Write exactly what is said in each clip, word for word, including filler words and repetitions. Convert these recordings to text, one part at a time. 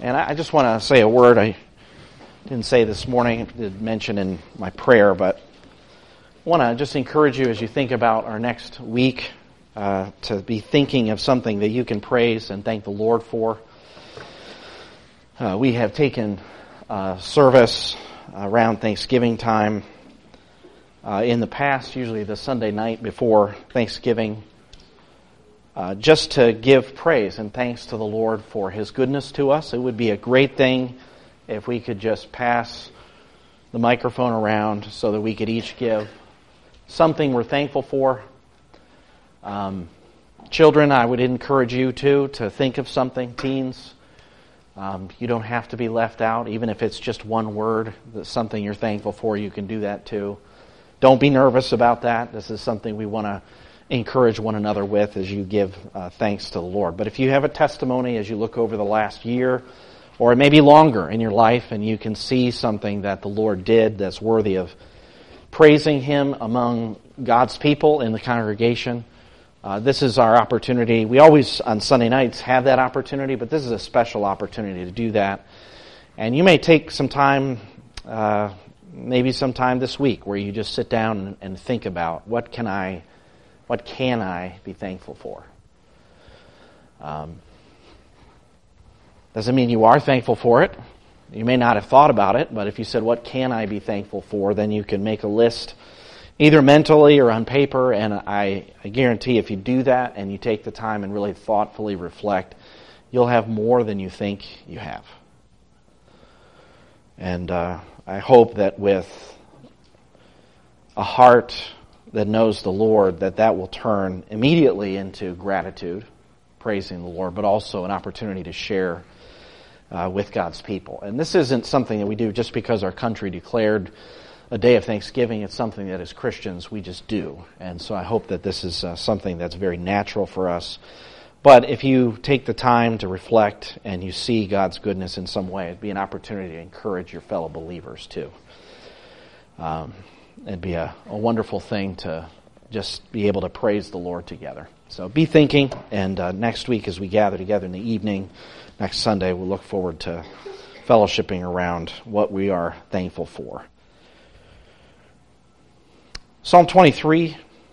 And I just want to say a word I didn't say this morning, I did mention in my prayer, but I want to just encourage you as you think about our next week uh, to be thinking of something that you can praise and thank the Lord for. Uh, we have taken uh, service around Thanksgiving time uh, in the past, usually the Sunday night before Thanksgiving, Uh, just to give praise and thanks to the Lord for His goodness to us. It would be a great thing if we could just pass the microphone around so that we could each give something we're thankful for. Um, children, I would encourage you too to think of something. Teens, um, you don't have to be left out. Even if it's just one word, that's something you're thankful for, you can do that too. Don't be nervous about that. This is something we want to encourage one another with as you give uh, thanks to the Lord. But if you have a testimony as you look over the last year, or maybe longer in your life, and you can see something that the Lord did that's worthy of praising Him among God's people in the congregation, uh, this is our opportunity. We always on Sunday nights have that opportunity, but this is a special opportunity to do that. And you may take some time, uh, maybe sometime this week, where you just sit down and, and think about, what can I What can I be thankful for? Um, doesn't mean you are thankful for it. You may not have thought about it, but if you said, what can I be thankful for, then you can make a list, either mentally or on paper, and I, I guarantee if you do that and you take the time and really thoughtfully reflect, you'll have more than you think you have. And uh, I hope that with a heart that knows the Lord, that that will turn immediately into gratitude, praising the Lord, but also an opportunity to share uh, with God's people. And this isn't something that we do just because our country declared a day of Thanksgiving. It's something that as Christians we just do. And so I hope that this is uh, something that's very natural for us. But if you take the time to reflect and you see God's goodness in some way, it'd be an opportunity to encourage your fellow believers too. Um, It'd be a, a wonderful thing to just be able to praise the Lord together. So be thinking, and uh, next week as we gather together in the evening, next Sunday, we'll look forward to fellowshipping around what we are thankful for. Psalm twenty-three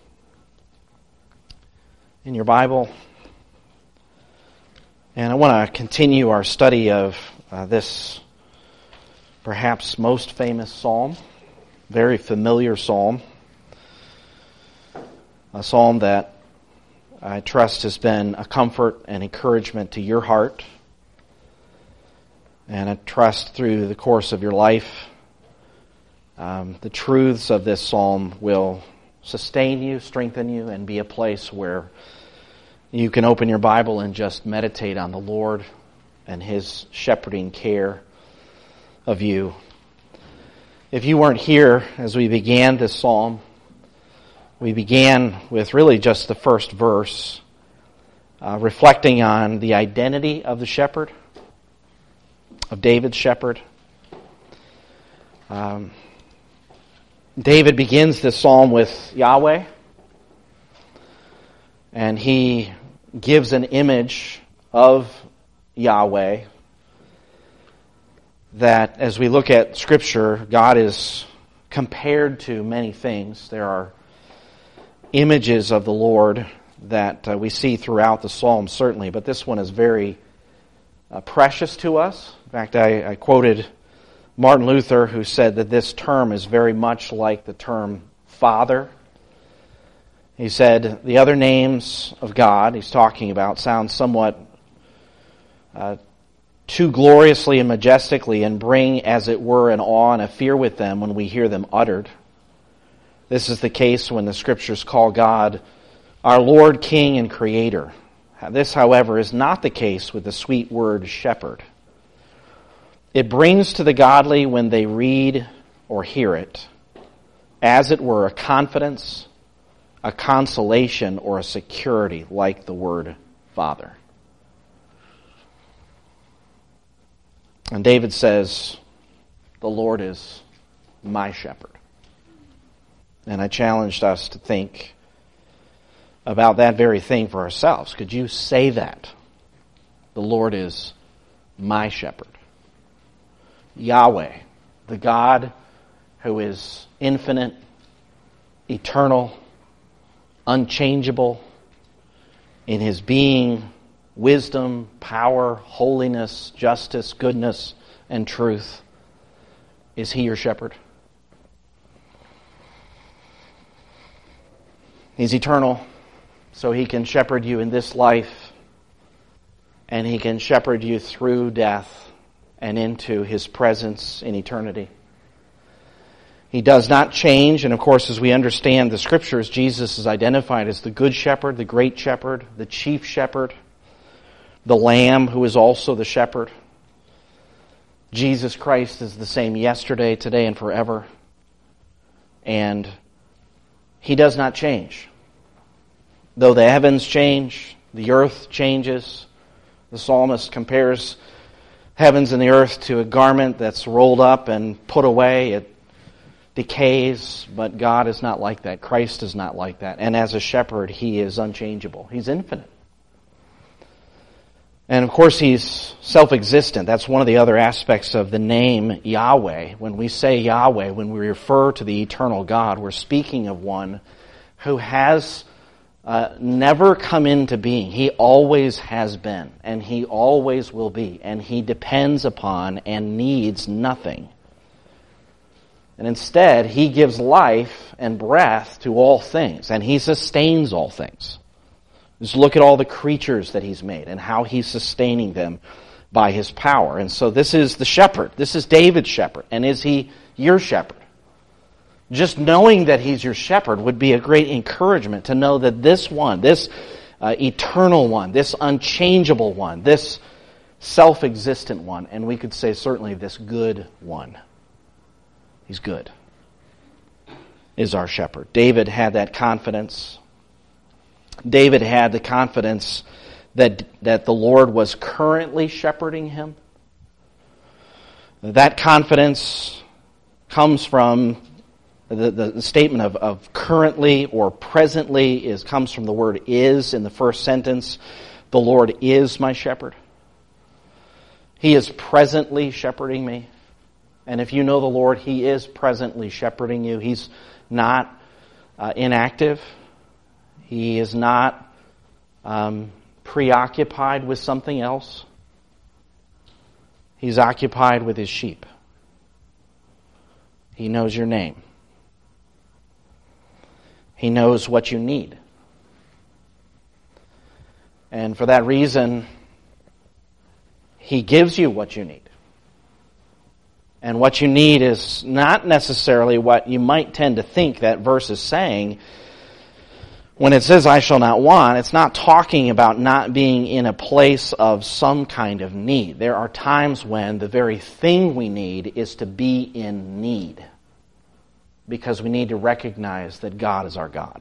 in your Bible. And I want to continue our study of uh, this perhaps most famous psalm. Very familiar psalm, a psalm that I trust has been a comfort and encouragement to your heart, and I trust through the course of your life, um, the truths of this psalm will sustain you, strengthen you, and be a place where you can open your Bible and just meditate on the Lord and His shepherding care of you. If you weren't here as we began this psalm, we began with really just the first verse, uh, reflecting on the identity of the shepherd, of David's shepherd. Um, David begins this psalm with Yahweh, and he gives an image of Yahweh that as we look at Scripture, God is compared to many things. There are images of the Lord that uh, we see throughout the Psalms, certainly, but this one is very uh, precious to us. In fact, I, I quoted Martin Luther, who said that this term is very much like the term Father. He said, the other names of God he's talking about sound somewhat uh, too gloriously and majestically, and bring, as it were, an awe and a fear with them when we hear them uttered. This is the case when the Scriptures call God our Lord, King, and Creator. This, however, is not the case with the sweet word shepherd. It brings to the godly when they read or hear it, as it were, a confidence, a consolation, or a security, like the word Father. And David says, the Lord is my shepherd. And I challenged us to think about that very thing for ourselves. Could you say that? The Lord is my shepherd. Yahweh, the God who is infinite, eternal, unchangeable in his being, wisdom, power, holiness, justice, goodness, and truth. Is he your shepherd? He's eternal, so he can shepherd you in this life, and he can shepherd you through death and into his presence in eternity. He does not change, and of course, as we understand the Scriptures, Jesus is identified as the good shepherd, the great shepherd, the chief shepherd, the Lamb who is also the shepherd. Jesus Christ is the same yesterday, today, and forever. And he does not change. Though the heavens change, the earth changes. The psalmist compares heavens and the earth to a garment that's rolled up and put away. It decays, but God is not like that. Christ is not like that. And as a shepherd, he is unchangeable. He's infinite. And of course, he's self-existent. That's one of the other aspects of the name Yahweh. When we say Yahweh, when we refer to the eternal God, we're speaking of one who has uh, never come into being. He always has been, and he always will be, and he depends upon and needs nothing. And instead, he gives life and breath to all things, and he sustains all things. Just look at all the creatures that he's made and how he's sustaining them by his power. And so this is the shepherd. This is David's shepherd. And is he your shepherd? Just knowing that he's your shepherd would be a great encouragement to know that this one, this uh, eternal one, this unchangeable one, this self-existent one, and we could say certainly this good one, he's good, is our shepherd. David had that confidence. David had the confidence that that the Lord was currently shepherding him. That confidence comes from the, the, the statement of, of currently or presently is comes from the word is in the first sentence. The Lord is my shepherd. He is presently shepherding me. And if you know the Lord, he is presently shepherding you. He's not uh, inactive. He is not um, preoccupied with something else. He's occupied with his sheep. He knows your name. He knows what you need. And for that reason, he gives you what you need. And what you need is not necessarily what you might tend to think that verse is saying. When it says, I shall not want, it's not talking about not being in a place of some kind of need. There are times when the very thing we need is to be in need, because we need to recognize that God is our God.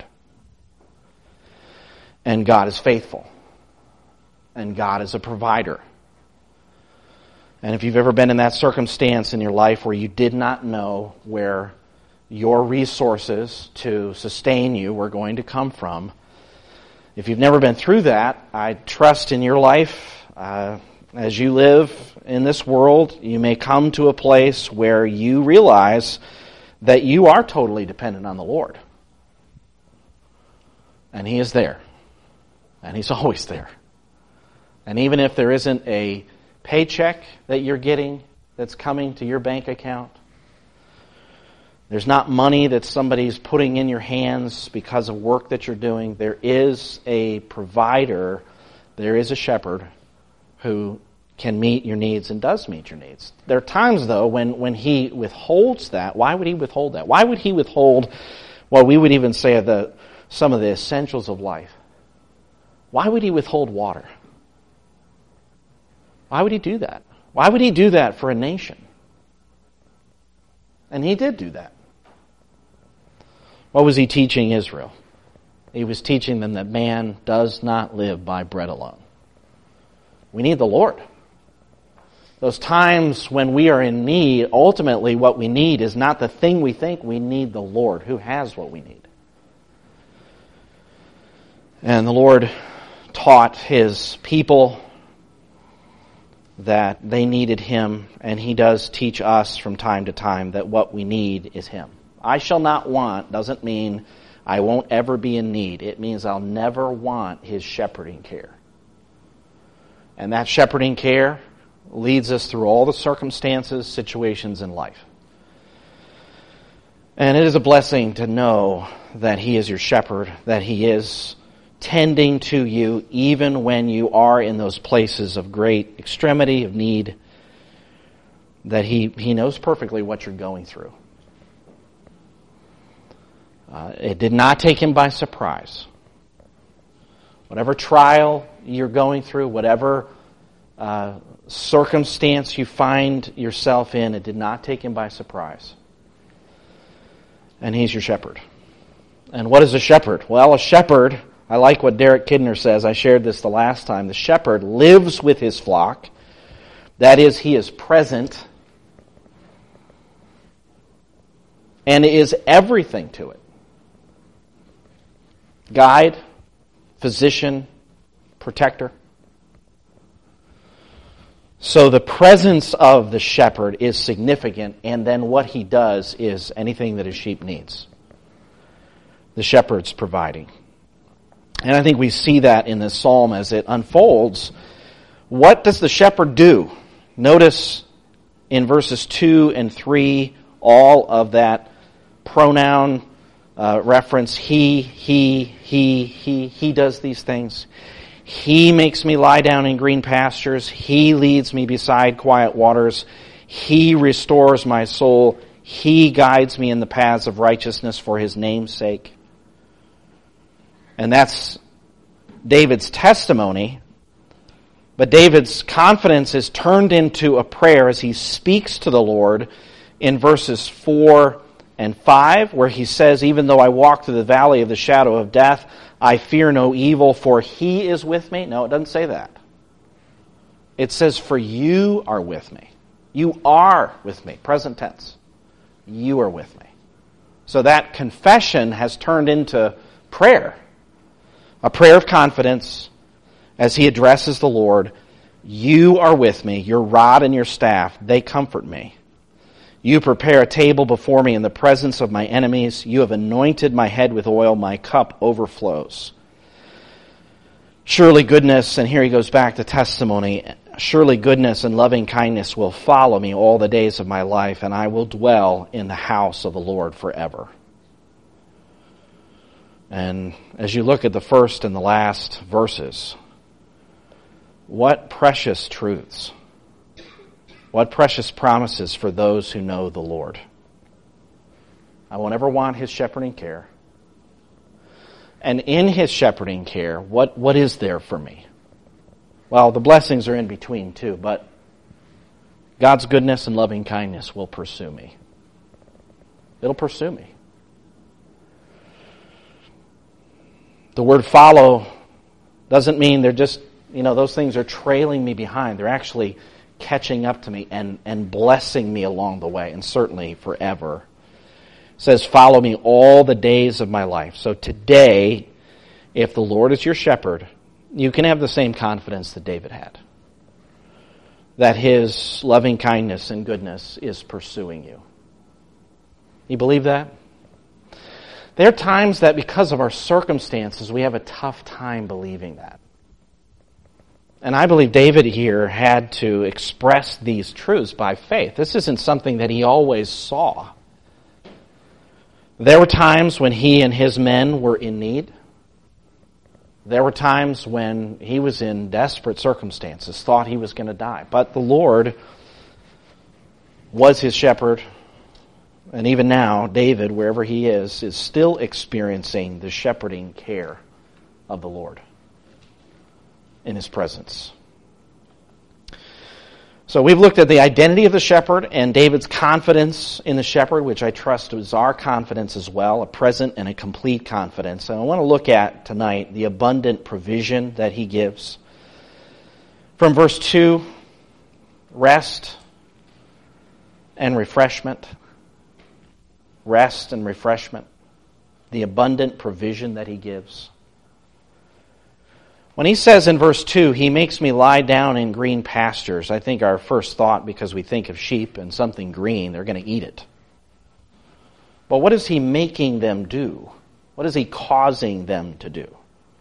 And God is faithful. And God is a provider. And if you've ever been in that circumstance in your life where you did not know where your resources to sustain you were going to come from, if you've never been through that, I trust in your life, uh, as you live in this world, you may come to a place where you realize that you are totally dependent on the Lord. And he is there. And he's always there. And even if there isn't a paycheck that you're getting that's coming to your bank account, there's not money that somebody's putting in your hands because of work that you're doing, there is a provider, there is a shepherd who can meet your needs and does meet your needs. There are times, though, when, when he withholds that. Why would he withhold that? Why would he withhold what we would even say are the, some of the essentials of life? Why would he withhold water? Why would he do that? Why would he do that for a nation? And he did do that. What was he teaching Israel? He was teaching them that man does not live by bread alone. We need the Lord. Those times when we are in need, ultimately what we need is not the thing we think, we need the Lord who has what we need. And the Lord taught his people that they needed him, and he does teach us from time to time that what we need is him. I shall not want doesn't mean I won't ever be in need. It means I'll never want his shepherding care. And that shepherding care leads us through all the circumstances, situations in life. And it is a blessing to know that he is your shepherd, that he is tending to you even when you are in those places of great extremity, of need, that he, he knows perfectly what you're going through. Uh, it did not take him by surprise. Whatever trial you're going through, whatever uh, circumstance you find yourself in, it did not take him by surprise. And he's your shepherd. And what is a shepherd? Well, a shepherd, I like what Derek Kidner says. I shared this the last time. The shepherd lives with his flock. That is, he is present and is everything to it. Guide, physician, protector. So the presence of the shepherd is significant, and then what he does is anything that his sheep needs. The shepherd's providing. And I think we see that in this psalm as it unfolds. What does the shepherd do? Notice in verses two and three, all of that pronoun uh, reference, he, he, he, he, he does these things. He makes me lie down in green pastures. He leads me beside quiet waters. He restores my soul. He guides me in the paths of righteousness for his name's sake. And that's David's testimony. But David's confidence is turned into a prayer as he speaks to the Lord in verses four and five, where he says, even though I walk through the valley of the shadow of death, I fear no evil, for he is with me. No, it doesn't say that. It says, for you are with me. You are with me. Present tense. You are with me. So that confession has turned into prayer. A prayer of confidence as he addresses the Lord. You are with me. Your rod and your staff, they comfort me. You prepare a table before me in the presence of my enemies. You have anointed my head with oil. My cup overflows. Surely goodness, and here he goes back to testimony, surely goodness and loving kindness will follow me all the days of my life, and I will dwell in the house of the Lord forever. And as you look at the first and the last verses, what precious truths. What precious promises for those who know the Lord. I won't ever want his shepherding care. And in his shepherding care, what, what is there for me? Well, the blessings are in between too, but God's goodness and loving kindness will pursue me. It'll pursue me. The word follow doesn't mean they're just, you know, those things are trailing me behind. They're actually catching up to me and, and blessing me along the way, and certainly forever. It says, follow me all the days of my life. So today, if the Lord is your shepherd, you can have the same confidence that David had. That his loving kindness and goodness is pursuing you. You believe that? There are times that because of our circumstances, we have a tough time believing that. And I believe David here had to express these truths by faith. This isn't something that he always saw. There were times when he and his men were in need. There were times when he was in desperate circumstances, thought he was going to die. But the Lord was his shepherd. And even now, David, wherever he is, is still experiencing the shepherding care of the Lord in his presence. So we've looked at the identity of the shepherd and David's confidence in the shepherd, which I trust is our confidence as well, a present and a complete confidence. And I want to look at tonight the abundant provision that he gives. From verse two, rest and refreshment. Rest and refreshment. The abundant provision that he gives. When he says in verse two, he makes me lie down in green pastures, I think our first thought, because we think of sheep and something green, they're going to eat it. But what is he making them do? What is he causing them to do?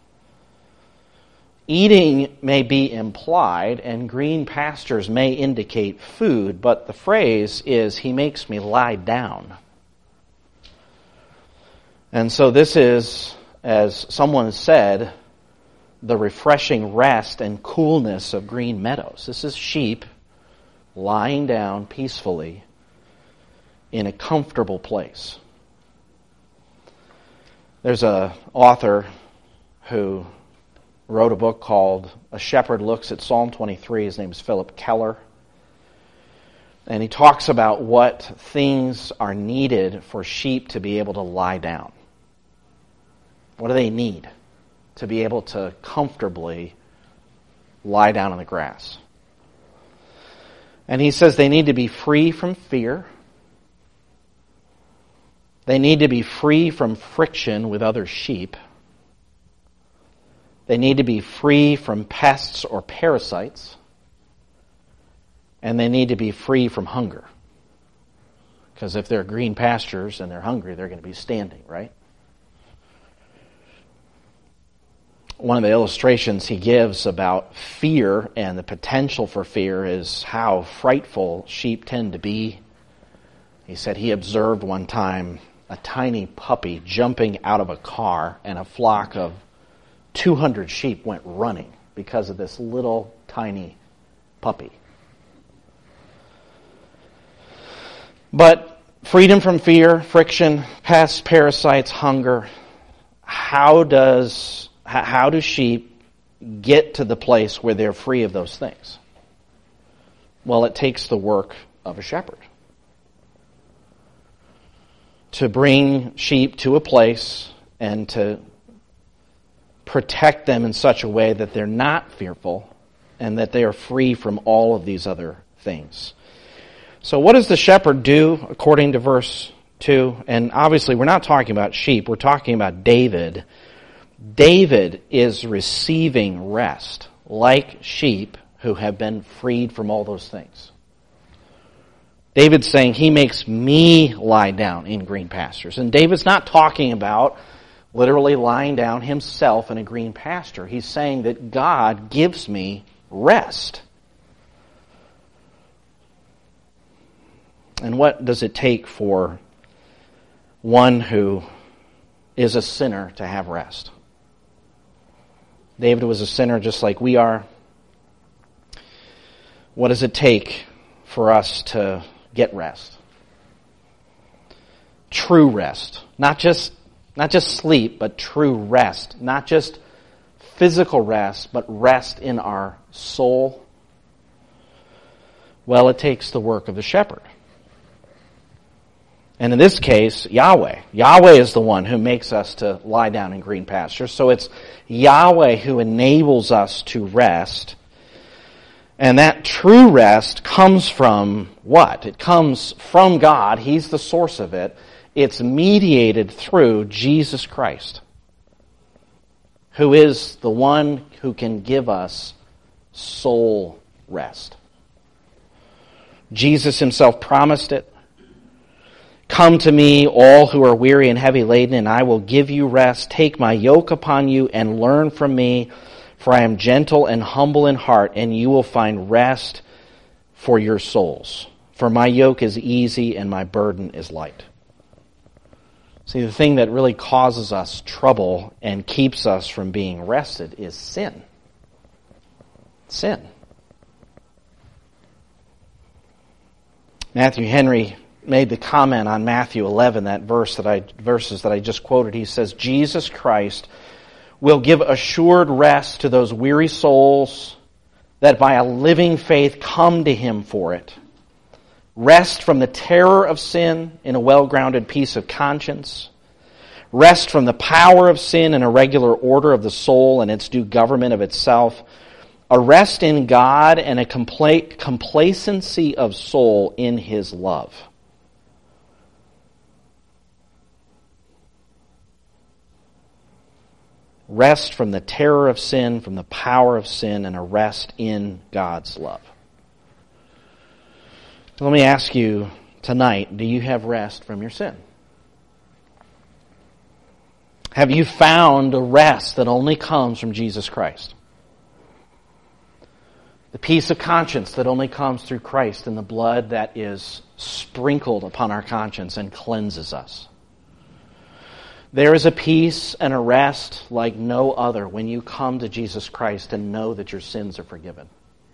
Eating may be implied, and green pastures may indicate food, but the phrase is, he makes me lie down. And so this is, as someone said, the refreshing rest and coolness of green meadows. This is sheep lying down peacefully in a comfortable place. There's an author who wrote a book called A Shepherd Looks at Psalm twenty-three. His name is Philip Keller. And he talks about what things are needed for sheep to be able to lie down. What do they need to be able to comfortably lie down on the grass? And he says they need to be free from fear. They need to be free from friction with other sheep. They need to be free from pests or parasites. And they need to be free from hunger. Because if they're green pastures and they're hungry, they're going to be standing, right? One of the illustrations he gives about fear and the potential for fear is how frightful sheep tend to be. He said he observed one time a tiny puppy jumping out of a car, and a flock of two hundred sheep went running because of this little tiny puppy. But freedom from fear, friction, pests, parasites, hunger, how does how do sheep get to the place where they're free of those things? Well, it takes the work of a shepherd to bring sheep to a place and to protect them in such a way that they're not fearful and that they are free from all of these other things. So what does the shepherd do according to verse two? And obviously we're not talking about sheep, we're talking about David. David is receiving rest like sheep who have been freed from all those things. David's saying, he makes me lie down in green pastures. And David's not talking about literally lying down himself in a green pasture. He's saying that God gives me rest. And what does it take for one who is a sinner to have rest? David was a sinner just like we are. What does it take for us to get rest? True rest. Not just, not just sleep, but true rest. Not just physical rest, but rest in our soul. Well, it takes the work of the shepherd. And in this case, Yahweh. Yahweh is the one who makes us to lie down in green pastures. So it's Yahweh who enables us to rest. And that true rest comes from what? It comes from God. He's the source of it. It's mediated through Jesus Christ, who is the one who can give us soul rest. Jesus himself promised it. Come to me, all who are weary and heavy laden, and I will give you rest. Take my yoke upon you and learn from me, for I am gentle and humble in heart, and you will find rest for your souls. For my yoke is easy and my burden is light. See, the thing that really causes us trouble and keeps us from being rested is sin. Sin. Matthew Henry made the comment on Matthew eleven, that verse that I verses that I just quoted. He says, Jesus Christ will give assured rest to those weary souls that by a living faith come to him for it. Rest from the terror of sin in a well-grounded peace of conscience. Rest from the power of sin in a regular order of the soul and its due government of itself. A rest in God and a compla- complacency of soul in his love. Rest from the terror of sin, from the power of sin, and a rest in God's love. Let me ask you tonight, do you have rest from your sin? Have you found a rest that only comes from Jesus Christ? The peace of conscience that only comes through Christ and the blood that is sprinkled upon our conscience and cleanses us. There is a peace and a rest like no other when you come to Jesus Christ and know that your sins are forgiven.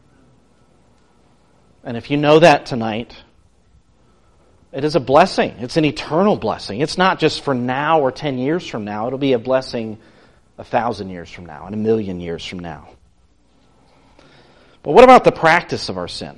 And if you know that tonight, it is a blessing. It's an eternal blessing. It's not just for now or ten years from now. It'll be a blessing a thousand years from now and a million years from now. But what about the practice of our sin?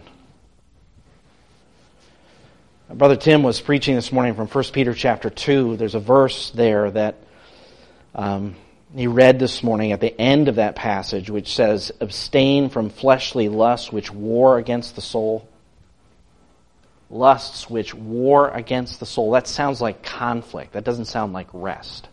Brother Tim was preaching this morning from First Peter chapter two. There's a verse there that um, he read this morning at the end of that passage, which says, abstain from fleshly lusts which war against the soul. Lusts which war against the soul. That sounds like conflict. That doesn't sound like rest.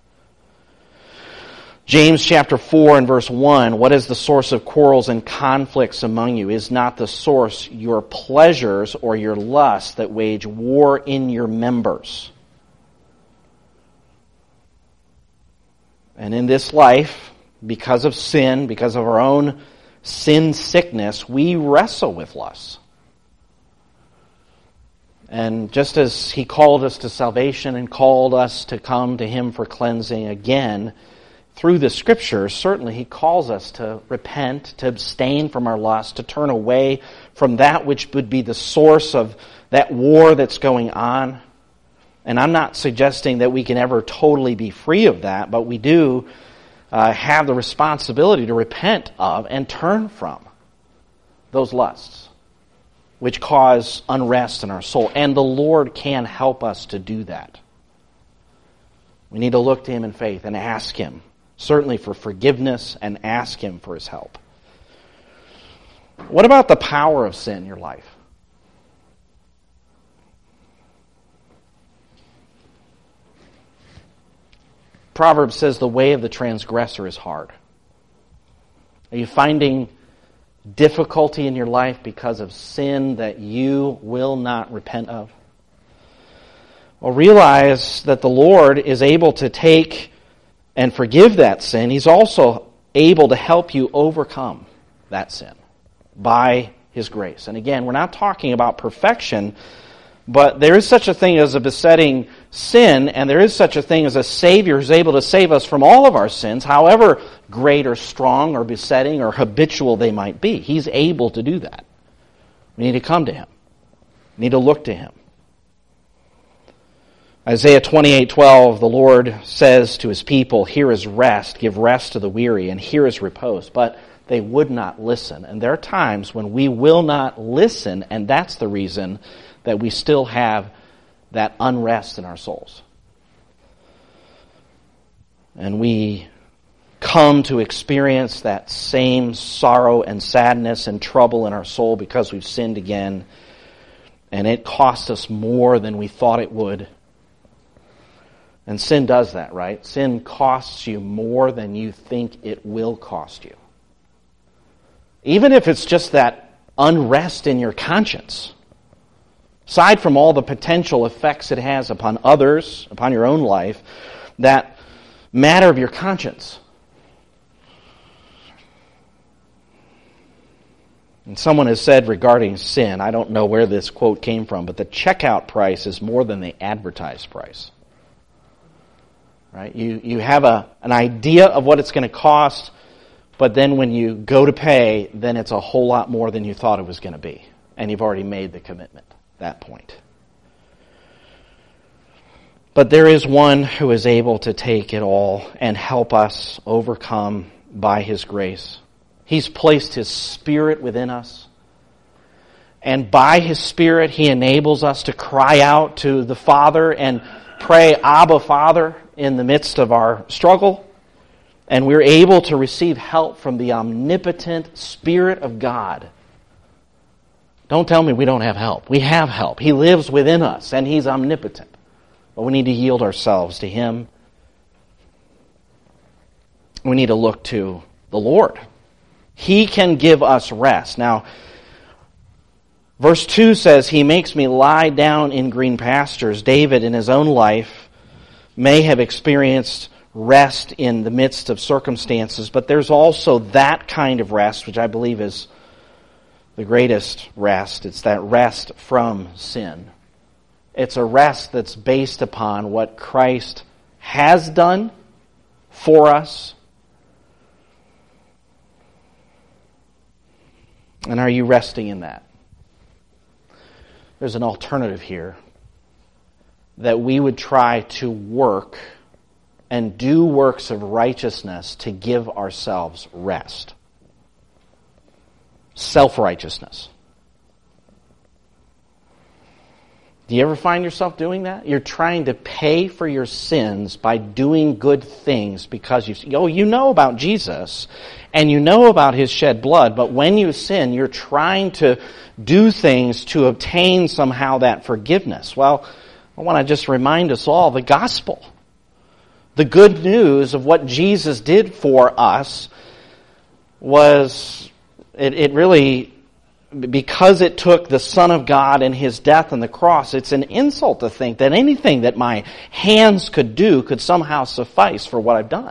James chapter four and verse one, what is the source of quarrels and conflicts among you? Is not the source your pleasures or your lusts that wage war in your members? And in this life, because of sin, because of our own sin sickness, we wrestle with lusts. And just as He called us to salvation and called us to come to Him for cleansing again, through the Scriptures, certainly He calls us to repent, to abstain from our lust, to turn away from that which would be the source of that war that's going on. And I'm not suggesting that we can ever totally be free of that, but we do uh, have the responsibility to repent of and turn from those lusts, which cause unrest in our soul. And the Lord can help us to do that. We need to look to Him in faith and ask Him, certainly for forgiveness, and ask Him for His help. What about the power of sin in your life? Proverbs says the way of the transgressor is hard. Are you finding difficulty in your life because of sin that you will not repent of? Well, realize that the Lord is able to take and forgive that sin. He's also able to help you overcome that sin by His grace. And again, we're not talking about perfection, but there is such a thing as a besetting sin, and there is such a thing as a Savior who's able to save us from all of our sins, however great or strong or besetting or habitual they might be. He's able to do that. We need to come to Him. We need to look to Him. Isaiah twenty-eight twelve, the Lord says to His people, here is rest, give rest to the weary, and here is repose. But they would not listen. And there are times when we will not listen, and that's the reason that we still have that unrest in our souls. And we come to experience that same sorrow and sadness and trouble in our soul because we've sinned again, and it cost us more than we thought it would. And sin does that, right? Sin costs you more than you think it will cost you. Even if it's just that unrest in your conscience. Aside from all the potential effects it has upon others, upon your own life, that matter of your conscience. And someone has said regarding sin, I don't know where this quote came from, but the checkout price is more than the advertised price. Right? You you have a an idea of what it's going to cost, but then when you go to pay, then it's a whole lot more than you thought it was going to be. And you've already made the commitment at that point. But there is one who is able to take it all and help us overcome by His grace. He's placed His Spirit within us. And by His Spirit, He enables us to cry out to the Father and pray, Abba, Father, in the midst of our struggle. And we're able to receive help from the omnipotent Spirit of God. Don't tell me we don't have help. We have help. He lives within us, and He's omnipotent. But we need to yield ourselves to Him. we need to look to the Lord. He can give us rest. Now, verse two says, He makes me lie down in green pastures. David, in his own life, may have experienced rest in the midst of circumstances, but there's also that kind of rest, which I believe is the greatest rest. It's that rest from sin. It's a rest that's based upon what Christ has done for us. And are you resting in that? There's an alternative here, that we would try to work and do works of righteousness to give ourselves rest. Self-righteousness. Do you ever find yourself doing that? You're trying to pay for your sins by doing good things because you, oh, you know about Jesus and you know about His shed blood, but when you sin, you're trying to do things to obtain somehow that forgiveness. Well, I want to just remind us all the gospel. The good news of what Jesus did for us was, it, it really, because it took the Son of God and His death on the cross, it's an insult to think that anything that my hands could do could somehow suffice for what I've done.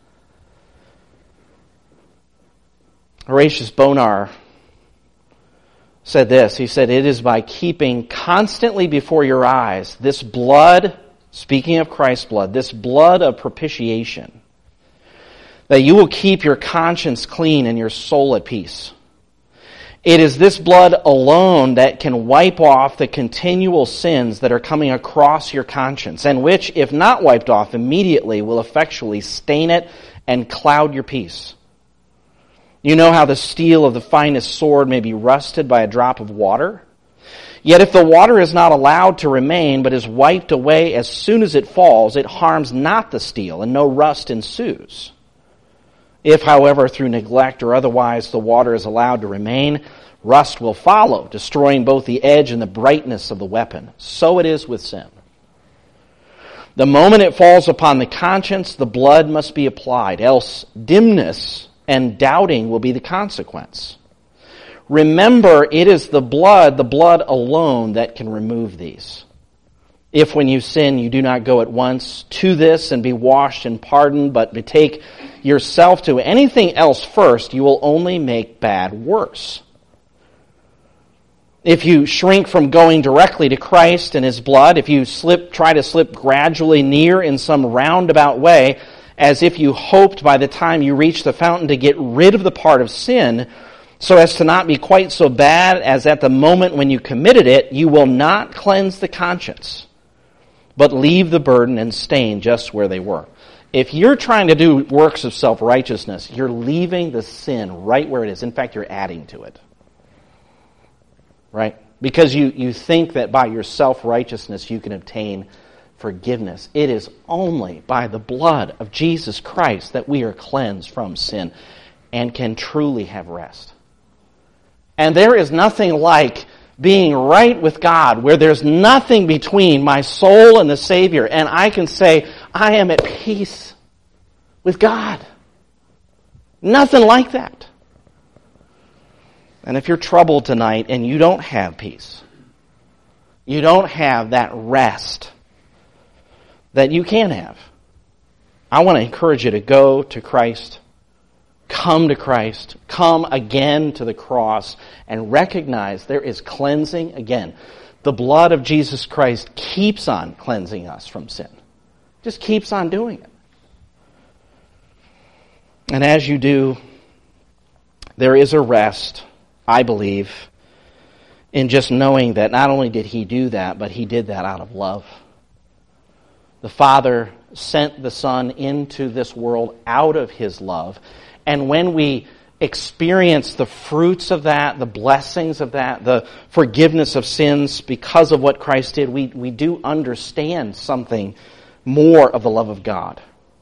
Horatius Bonar said this. He said, "It is by keeping constantly before your eyes this blood," speaking of Christ's blood, "this blood of propitiation, that you will keep your conscience clean and your soul at peace. It is this blood alone that can wipe off the continual sins that are coming across your conscience, and which, if not wiped off immediately, will effectually stain it and cloud your peace. You know how the steel of the finest sword may be rusted by a drop of water? Yet if the water is not allowed to remain, but is wiped away as soon as it falls, it harms not the steel, and no rust ensues. If, however, through neglect or otherwise the water is allowed to remain, rust will follow, destroying both the edge and the brightness of the weapon. So it is with sin. The moment it falls upon the conscience, the blood must be applied, else dimness and doubting will be the consequence. Remember, it is the blood, the blood alone, that can remove these. If when you sin you do not go at once to this and be washed and pardoned, but betake yourself to anything else first, you will only make bad worse. If you shrink from going directly to Christ and His blood, if you slip, try to slip gradually near in some roundabout way, as if you hoped by the time you reach the fountain to get rid of the part of sin, so as to not be quite so bad as at the moment when you committed it, you will not cleanse the conscience, but leave the burden and stain just where they were. If you're trying to do works of self-righteousness, you're leaving the sin right where it is. In fact, you're adding to it. Right? Because you, you think that by your self-righteousness you can obtain forgiveness. It is only by the blood of Jesus Christ that we are cleansed from sin and can truly have rest. And there is nothing like being right with God, where there's nothing between my soul and the Savior, and I can say, I am at peace with God. Nothing like that. And if you're troubled tonight and you don't have peace, you don't have that rest that you can have, I want to encourage you to go to Christ, come to Christ, come again to the cross, and recognize there is cleansing again. The blood of Jesus Christ keeps on cleansing us from sin. Just keeps on doing it. And as you do, there is a rest, I believe, in just knowing that not only did He do that, but He did that out of love. The Father sent the Son into this world out of His love. And when we experience the fruits of that, the blessings of that, the forgiveness of sins because of what Christ did, we, we do understand something more of the love of God.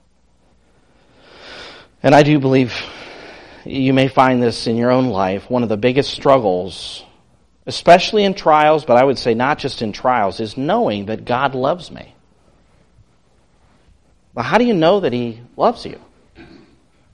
And I do believe you may find this in your own life. One of the biggest struggles, especially in trials, but I would say not just in trials, is knowing that God loves me. Well, how do you know that He loves you?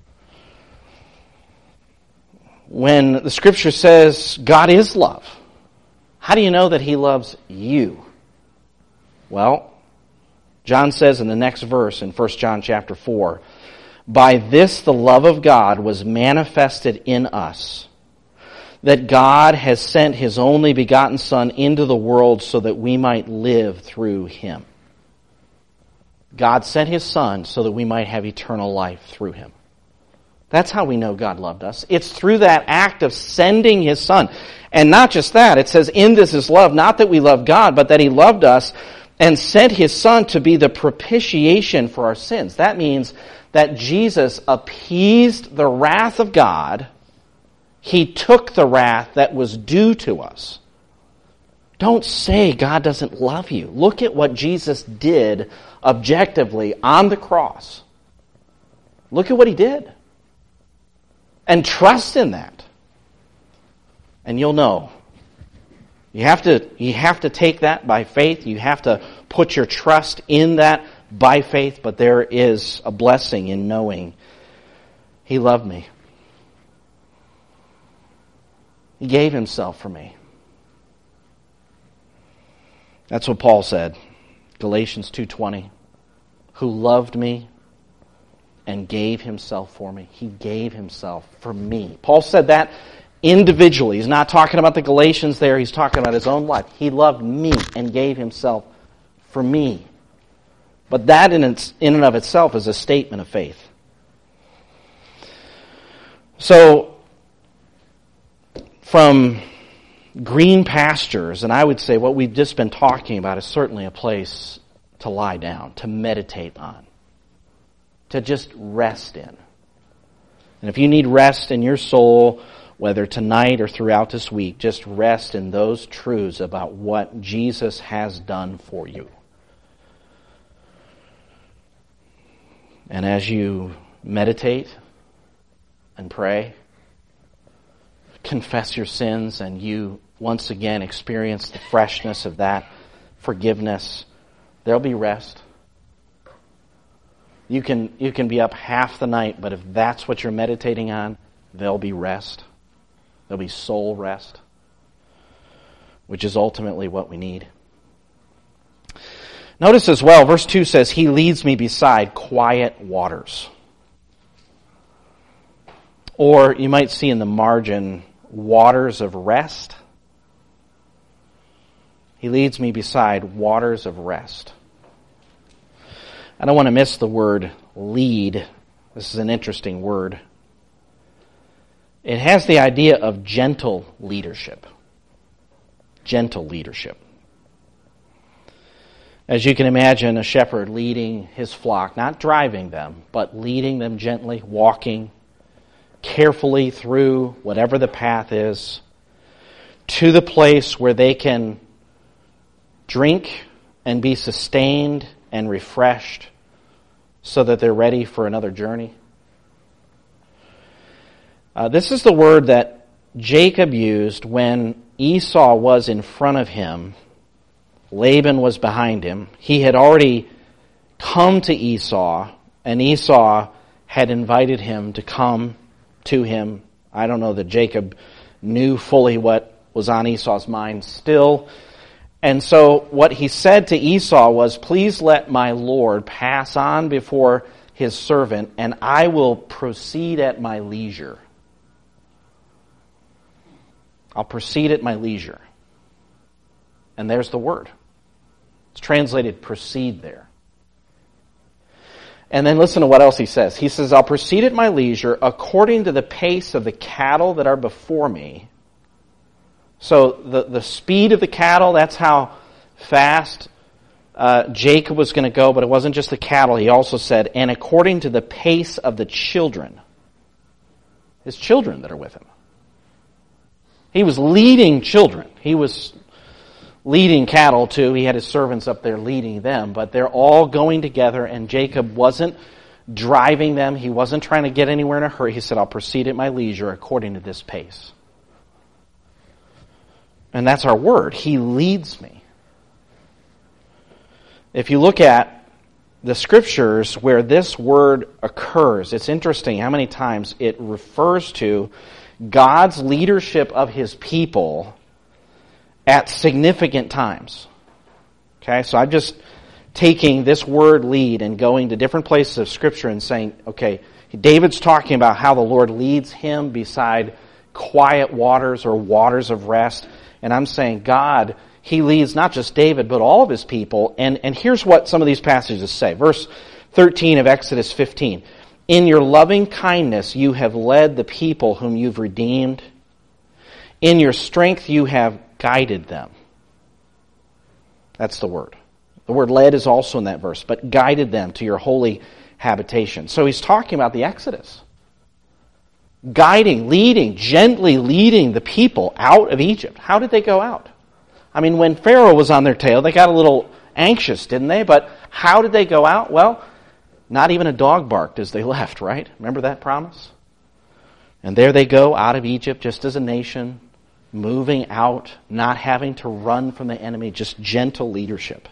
when the Scripture says God is love? How do you know that He loves you? Well, John says in the next verse in First John chapter four, "By this the love of God was manifested in us, that God has sent His only begotten Son into the world so that we might live through Him." God sent His Son so that we might have eternal life through Him. That's how we know God loved us. It's through that act of sending His Son. And not just that, it says, "In this is love, not that we love God, but that He loved us and sent His Son to be the propitiation for our sins." That means that Jesus appeased the wrath of God. He took the wrath that was due to us. Don't say God doesn't love you. Look at what Jesus did objectively on the cross. Look at what He did. And trust in that. And you'll know. You have to, you have to take that by faith. You have to put your trust in that by faith. But there is a blessing in knowing He loved me. He gave Himself for me. That's what Paul said. Galatians two twenty. "Who loved me and gave Himself for me." He gave Himself for me. Paul said that individually. He's not talking about the Galatians there. He's talking about his own life. He loved me and gave Himself for me. But that in, its, in and of itself is a statement of faith. So, from green pastures, and I would say what we've just been talking about is certainly a place to lie down, to meditate on, to just rest in. And if you need rest in your soul, whether tonight or throughout this week, just rest in those truths about what Jesus has done for you. And as you meditate and pray, confess your sins, and you once again experience the freshness of that forgiveness, there'll be rest. You can, you can be up half the night, but if that's what you're meditating on, there'll be rest. There'll be soul rest, which is ultimately what we need. Notice as well, verse two says, "He leads me beside quiet waters." Or you might see in the margin, waters of rest. He leads me beside waters of rest. I don't want to miss the word lead. This is an interesting word. It has the idea of gentle leadership. Gentle leadership. As you can imagine, a shepherd leading his flock, not driving them, but leading them gently, walking carefully through whatever the path is, to the place where they can drink and be sustained and refreshed so that they're ready for another journey. Uh, this is the word that Jacob used when Esau was in front of him. Laban was behind him. He had already come to Esau, and Esau had invited him to come to him. I don't know that Jacob knew fully what was on Esau's mind still. And so what he said to Esau was, "Please let my Lord pass on before his servant, and I will proceed at my leisure." I'll proceed at my leisure. And there's the word. It's translated proceed there. And then listen to what else he says. He says, "I'll proceed at my leisure according to the pace of the cattle that are before me." So the, the speed of the cattle, that's how fast uh, Jacob was going to go. But it wasn't just the cattle. He also said, and according to the pace of the children. His children that are with him. He was leading children. He was leading cattle too. He had his servants up there leading them. But they're all going together, and Jacob wasn't driving them. He wasn't trying to get anywhere in a hurry. He said, "I'll proceed at my leisure according to this pace." And that's our word. He leads me. If you look at the scriptures where this word occurs, it's interesting how many times it refers to God's leadership of his people at significant times. Okay, so I'm just taking this word lead and going to different places of Scripture and saying, okay, David's talking about how the Lord leads him beside quiet waters or waters of rest. And I'm saying God, he leads not just David, but all of his people. And, and here's what some of these passages say. Verse thirteen of Exodus fifteen. In your loving kindness you have led the people whom you've redeemed. In your strength you have guided them. That's the word. The word led is also in that verse, but guided them to your holy habitation. So he's talking about the Exodus. Guiding, leading, gently leading the people out of Egypt. How did they go out? I mean, when Pharaoh was on their tail, they got a little anxious, didn't they? But how did they go out? Well, not even a dog barked as they left, right? Remember that promise? And there they go out of Egypt just as a nation, moving out, not having to run from the enemy, just gentle leadership.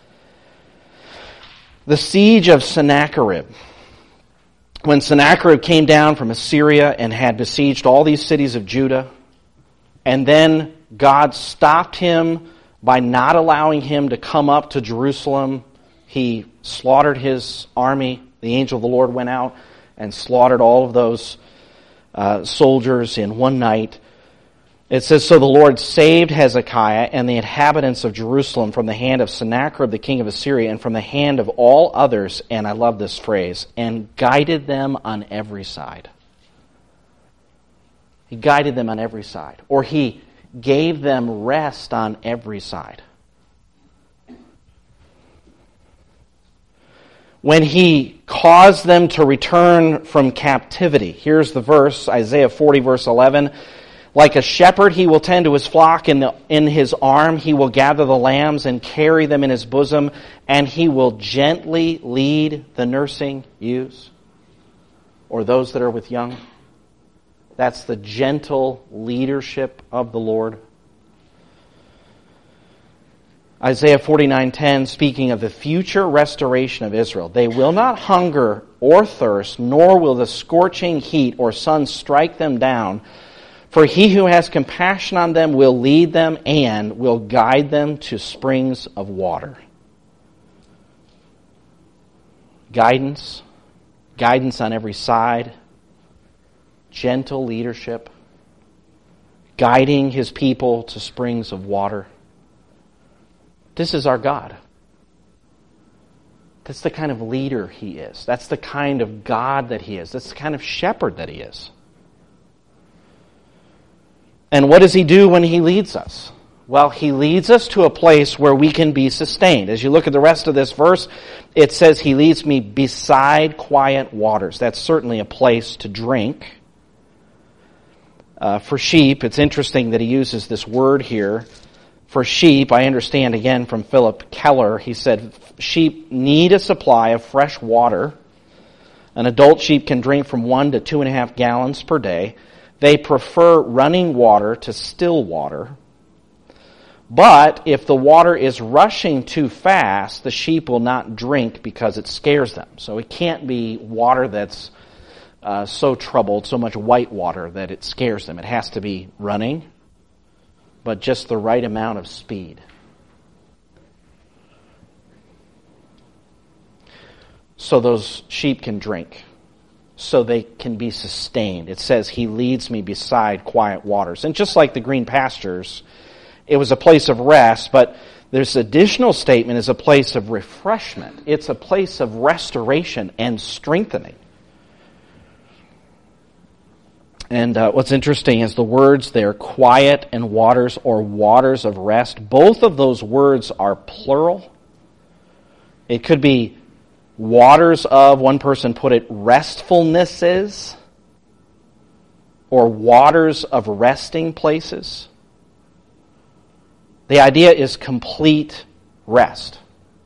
The siege of Sennacherib. When Sennacherib came down from Assyria and had besieged all these cities of Judah, and then God stopped him by not allowing him to come up to Jerusalem. He slaughtered his army. The angel of the Lord went out and slaughtered all of those uh, soldiers in one night. It says, so the Lord saved Hezekiah and the inhabitants of Jerusalem from the hand of Sennacherib, the king of Assyria, and from the hand of all others, and I love this phrase, and guided them on every side. He guided them on every side. Or he gave them rest on every side. When he caused them to return from captivity. Here's the verse, Isaiah forty, verse eleven. Like a shepherd, he will tend to his flock. In, the, in his arm, he will gather the lambs and carry them in his bosom, and he will gently lead the nursing ewes, or those that are with young. That's the gentle leadership of the Lord. Isaiah forty-nine ten, speaking of the future restoration of Israel. They will not hunger or thirst, nor will the scorching heat or sun strike them down. For he who has compassion on them will lead them and will guide them to springs of water. Guidance, guidance on every side, gentle leadership, guiding his people to springs of water. This is our God. That's the kind of leader he is. That's the kind of God that he is. That's the kind of shepherd that he is. And what does he do when he leads us? Well, he leads us to a place where we can be sustained. As you look at the rest of this verse, it says, he leads me beside quiet waters. That's certainly a place to drink. Uh, for sheep, it's interesting that he uses this word here. For sheep, I understand again from Philip Keller, he said, sheep need a supply of fresh water. An adult sheep can drink from one to two and a half gallons per day. They prefer running water to still water. But if the water is rushing too fast, the sheep will not drink because it scares them. So it can't be water that's uh, so troubled, so much white water that it scares them. It has to be running, but just the right amount of speed. So those sheep can drink, so they can be sustained. It says, he leads me beside quiet waters. And just like the green pastures, it was a place of rest, but this additional statement is a place of refreshment. It's a place of restoration and strengthening. And uh, what's interesting is the words there, quiet and waters, or waters of rest. Both of those words are plural. It could be waters of, one person put it, restfulnesses, or waters of resting places. The idea is complete rest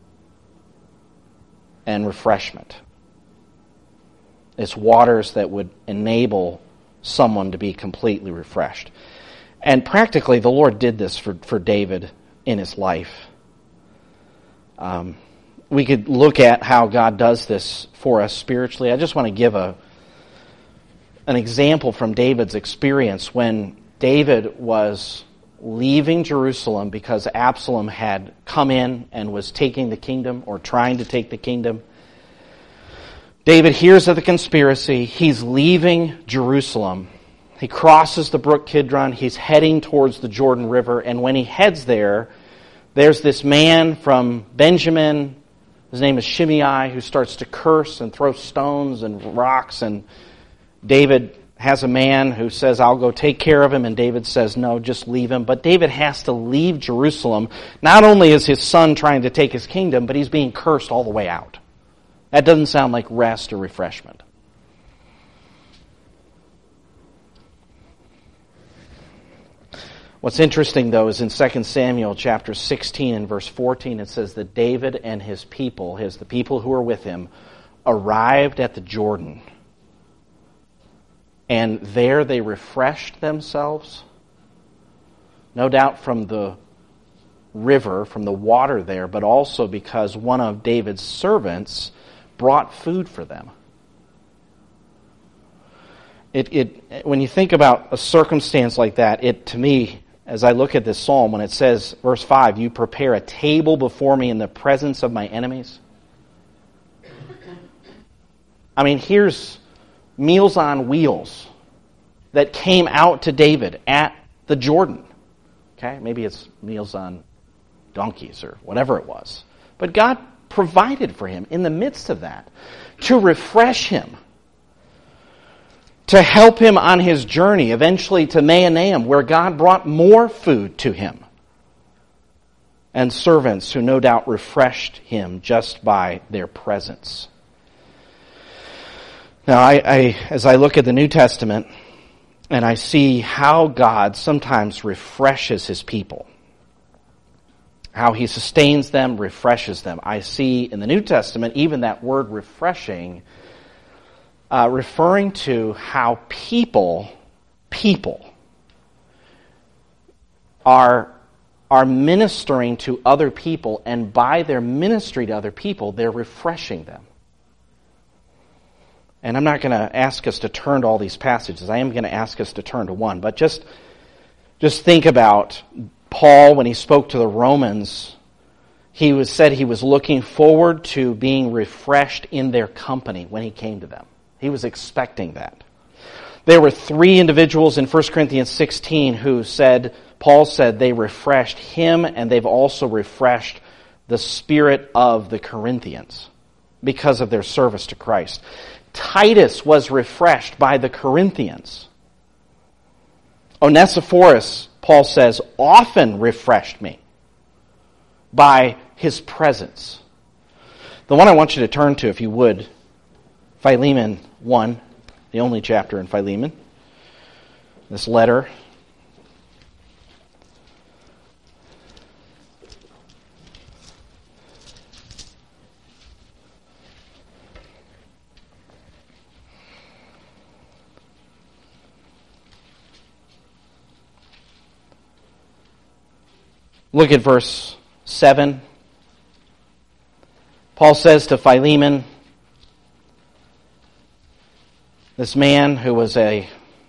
and refreshment. It's waters that would enable someone to be completely refreshed. And practically, the Lord did this for, for David in his life. Um, we could look at how God does this for us spiritually. I just want to give a an example from David's experience when David was leaving Jerusalem because Absalom had come in and was taking the kingdom or trying to take the kingdom. David hears of the conspiracy. He's leaving Jerusalem. He crosses the brook Kidron. He's heading towards the Jordan River. And when he heads there, there's this man from Benjamin. His name is Shimei, who starts to curse and throw stones and rocks. And David has a man who says, I'll go take care of him. And David says, no, just leave him. But David has to leave Jerusalem. Not only is his son trying to take his kingdom, but he's being cursed all the way out. That doesn't sound like rest or refreshment. What's interesting, though, is in Second Samuel chapter sixteen and verse fourteen, it says that David and his people, his the people who were with him, arrived at the Jordan. And there they refreshed themselves, no doubt from the river, from the water there, but also because one of David's servants brought food for them. It, it, when you think about a circumstance like that, it, to me, as I look at this psalm, when it says, verse five, you prepare a table before me in the presence of my enemies. I mean, here's Meals on Wheels that came out to David at the Jordan. Okay, maybe it's Meals on Donkeys or whatever it was. But God provided for him in the midst of that to refresh him, to help him on his journey, eventually to Mahanaim, where God brought more food to him, and servants who no doubt refreshed him just by their presence. Now, I, I, as I look at the New Testament, and I see how God sometimes refreshes his people, how he sustains them, refreshes them. I see in the New Testament even that word refreshing uh, referring to how people, people are, are ministering to other people, and by their ministry to other people, they're refreshing them. And I'm not going to ask us to turn to all these passages. I am going to ask us to turn to one. But just, just think about Paul, when he spoke to the Romans, he was said he was looking forward to being refreshed in their company when he came to them. He was expecting that. There were three individuals in First Corinthians sixteen who said, Paul said they refreshed him, and they've also refreshed the spirit of the Corinthians because of their service to Christ. Titus was refreshed by the Corinthians. Onesiphorus, Paul says, often refreshed me by his presence. The one I want you to turn to, if you would, Philemon one, the only chapter in Philemon, this letter. Look at verse seven. Paul says to Philemon, this man who was a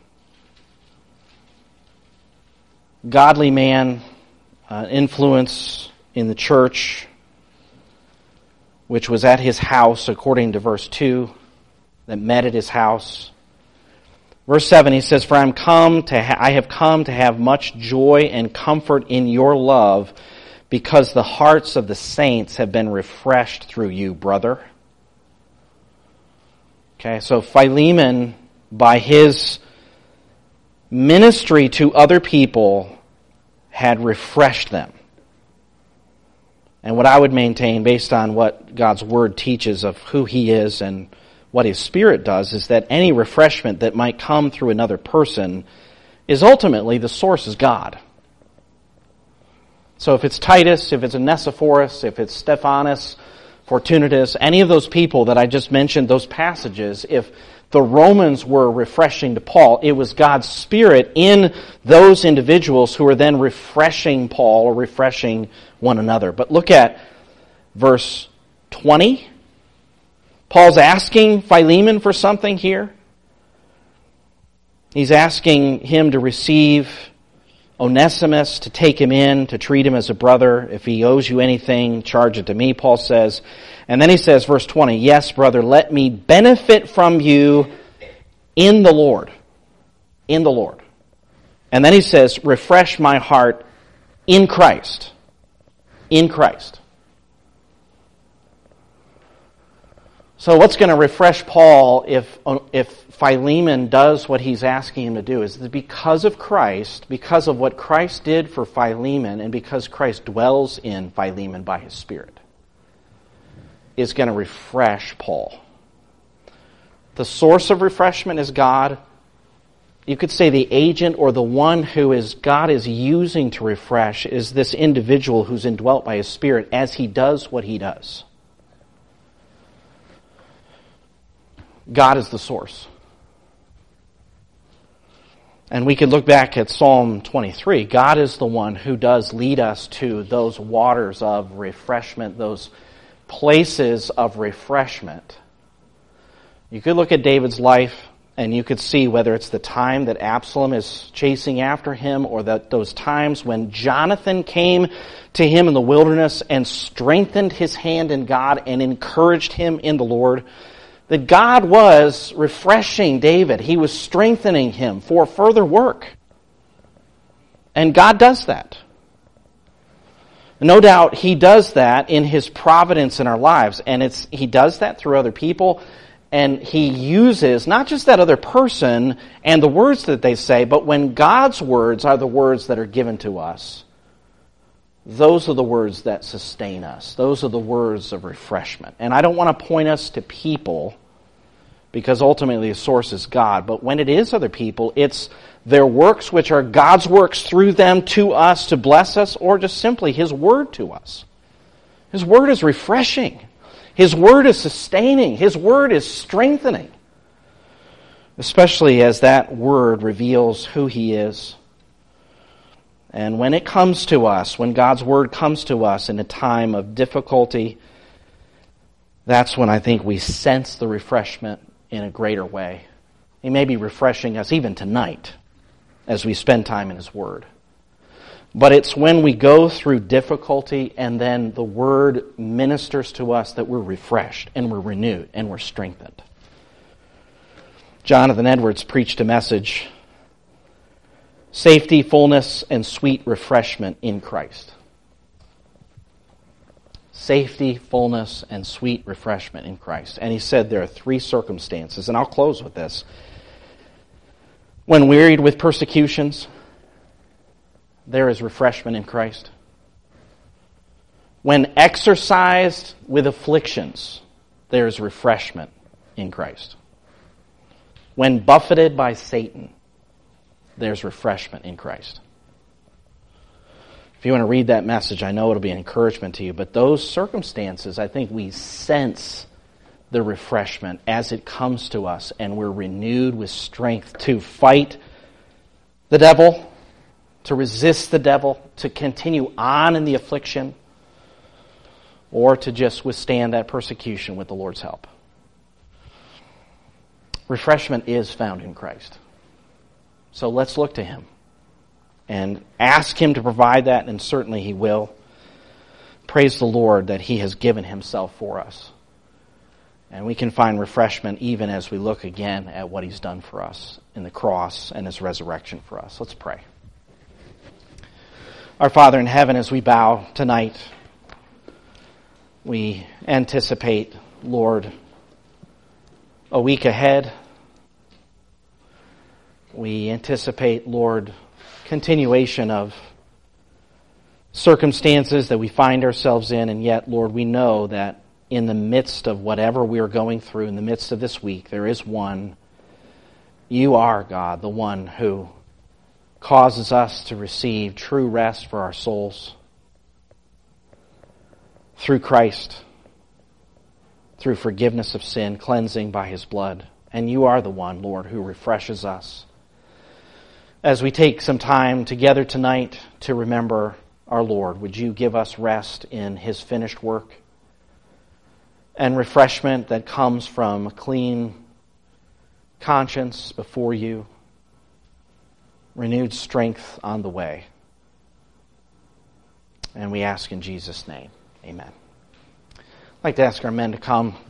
godly man, uh, influence in the church, which was at his house, according to verse two, that met at his house. Verse seven, he says, For I am come to ha- I have come to have much joy and comfort in your love, because the hearts of the saints have been refreshed through you, brother. Okay, so Philemon, by his ministry to other people, had refreshed them. And what I would maintain, based on what God's Word teaches of who He is and what His Spirit does, is that any refreshment that might come through another person is ultimately the source is God. So if it's Titus, if it's Onesiphorus, if it's Stephanus, Fortunatus, any of those people that I just mentioned, those passages, if the Romans were refreshing to Paul, it was God's Spirit in those individuals who were then refreshing Paul or refreshing one another. But look at verse twenty. Paul's asking Philemon for something here. He's asking him to receive Onesimus, to take him in, to treat him as a brother. If he owes you anything, charge it to me, Paul says. And then he says, verse twenty, yes, brother, let me benefit from you in the Lord. In the Lord. And then he says, refresh my heart in Christ. In Christ. So what's going to refresh Paul if if Philemon does what he's asking him to do is that because of Christ, because of what Christ did for Philemon, and because Christ dwells in Philemon by his Spirit, is going to refresh Paul. The source of refreshment is God. You could say the agent or the one who is God is using to refresh is this individual who's indwelt by his Spirit as he does what he does. God is the source. And we could look back at Psalm twenty-three. God is the one who does lead us to those waters of refreshment, those places of refreshment. You could look at David's life and you could see whether it's the time that Absalom is chasing after him or that those times when Jonathan came to him in the wilderness and strengthened his hand in God and encouraged him in the Lord, that God was refreshing David. He was strengthening him for further work. And God does that. No doubt He does that in His providence in our lives. And it's He does that through other people. And He uses not just that other person and the words that they say, but when God's words are the words that are given to us, those are the words that sustain us. Those are the words of refreshment. And I don't want to point us to people, because ultimately the source is God. But when it is other people, it's their works which are God's works through them to us to bless us, or just simply His Word to us. His Word is refreshing. His Word is sustaining. His Word is strengthening. Especially as that Word reveals who He is. And when it comes to us, when God's Word comes to us in a time of difficulty, that's when I think we sense the refreshment in a greater way. He may be refreshing us even tonight as we spend time in His Word. But it's when we go through difficulty and then the Word ministers to us that we're refreshed and we're renewed and we're strengthened. Jonathan Edwards preached a message, safety, fullness, and sweet refreshment in Christ. Safety, fullness, and sweet refreshment in Christ. And he said there are three circumstances, and I'll close with this. When wearied with persecutions, there is refreshment in Christ. When exercised with afflictions, there is refreshment in Christ. When buffeted by Satan, there's refreshment in Christ. If you want to read that message, I know it'll be an encouragement to you. But those circumstances, I think we sense the refreshment as it comes to us, and we're renewed with strength to fight the devil, to resist the devil, to continue on in the affliction, or to just withstand that persecution with the Lord's help. Refreshment is found in Christ. So let's look to Him and ask Him to provide that, and certainly He will. Praise the Lord that He has given Himself for us. And we can find refreshment even as we look again at what He's done for us in the cross and His resurrection for us. Let's pray. Our Father in heaven, as we bow tonight, we anticipate, Lord, a week ahead. We anticipate, Lord, continuation of circumstances that we find ourselves in, and yet, Lord, we know that in the midst of whatever we are going through, in the midst of this week, there is one. You are, God, the one who causes us to receive true rest for our souls through Christ, through forgiveness of sin, cleansing by His blood. And you are the one, Lord, who refreshes us. As we take some time together tonight to remember our Lord, would you give us rest in His finished work and refreshment that comes from a clean conscience before you, renewed strength on the way. And we ask in Jesus' name, amen. I'd like to ask our men to come.